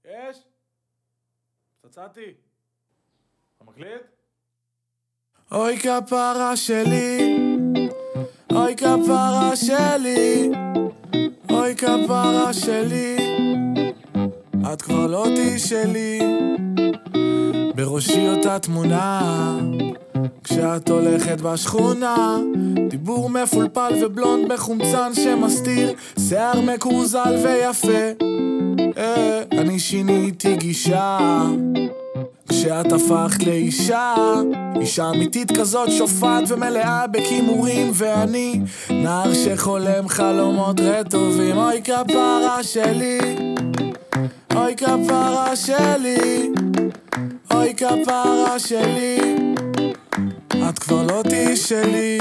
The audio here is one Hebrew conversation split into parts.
יש? פצצתי. אתה מקליט? אוי כפרה שלי, אוי כפרה שלי, אוי כפרה שלי, את כבר לא תהי שלי. בראשי אותה תמונה כשאת הולכת בשכונה, דיבור מפולפל ובלונד בחומצן שמסתיר שיער מקורזל ויפה. אני שיניתי גישה כשאת הפכת לאישה, אישה אמיתית כזאת שופעת ומלאה בכימורים, ואני נער שחולם חלומות רטובים. אוי כפרה שלי, אוי כפרה שלי, אוי כפרה שלי, את כבר לא תהי שלי.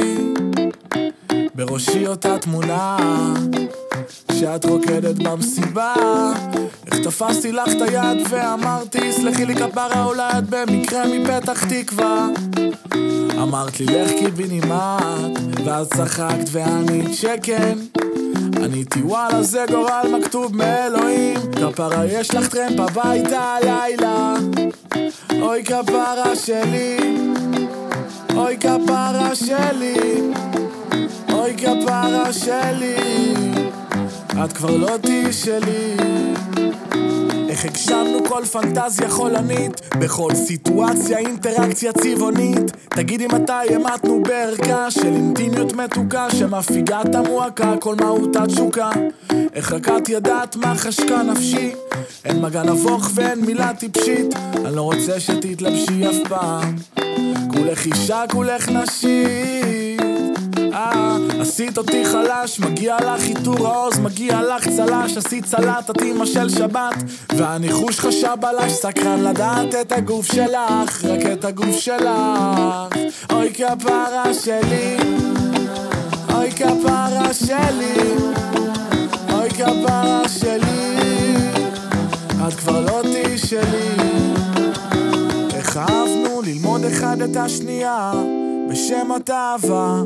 בראשי אותה תמונה כשאת רוקדת במסיבה, איך תפסתי לך את היד ואמרתי סלחי לי כפרה, אולי את במקרה מפתח תקווה. אמרת לי לך קיבינימט ואז צחקת וענית שכן. עניתי וואלה זה גורל מכתוב מאלוהים, כפרה יש לך טרמפ הביתה הלילה. אוי כפרה שלי, אוי כפרה שלי, אוי כפרה שלי, את כבר לא תהי שלי. איך הגשמנו כל פנטזיה חולנית, בכל סיטואציה אינטראקציה צבעונית. תגידי מתי המתנו בערכה של אינטימיות מתוקה שמפיגה את המועקה, כל מהותה תשוקה. איך רק את ידעת מה חשקה נפשי, אין מגע נבוך ואין מילה טיפשית. אני לא רוצה שתתלבשי אף פעם, כולך אישה כולך נשית. עשית אותי חלש, מגיע לך חיתור העוז, מגיע לך צלש. עשית צלט, את אמא של שבת והניחוש חשב עלש, סקרן לדעת את הגוף שלך, רק את הגוף שלך. אוי כפרה שלי, אוי כפרה שלי, אוי כפרה שלי, את כבר לא תהי שלי. איך אהבנו ללמוד אחד את השנייה בשם התאווה,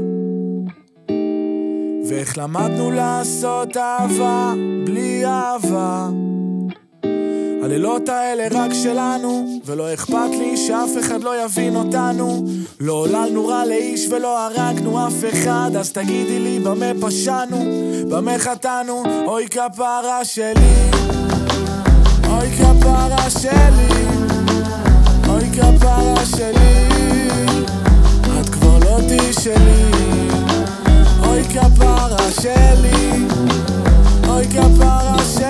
ואיך למדנו לעשות אהבה בלי אהבה. הלילות האלה רק שלנו, ולא אכפת לי שאף אחד לא יבין אותנו. לא עוללנו רע לאיש ולא הרגנו אף אחד, אז תגידי לי במה פשענו, במה חטאנו. אוי כפרה שלי, אוי כפרה שלי, אוי כפרה שלי, את כבר לא תהי שלי. אוי כפרה שלי, אוי כפרה שלי,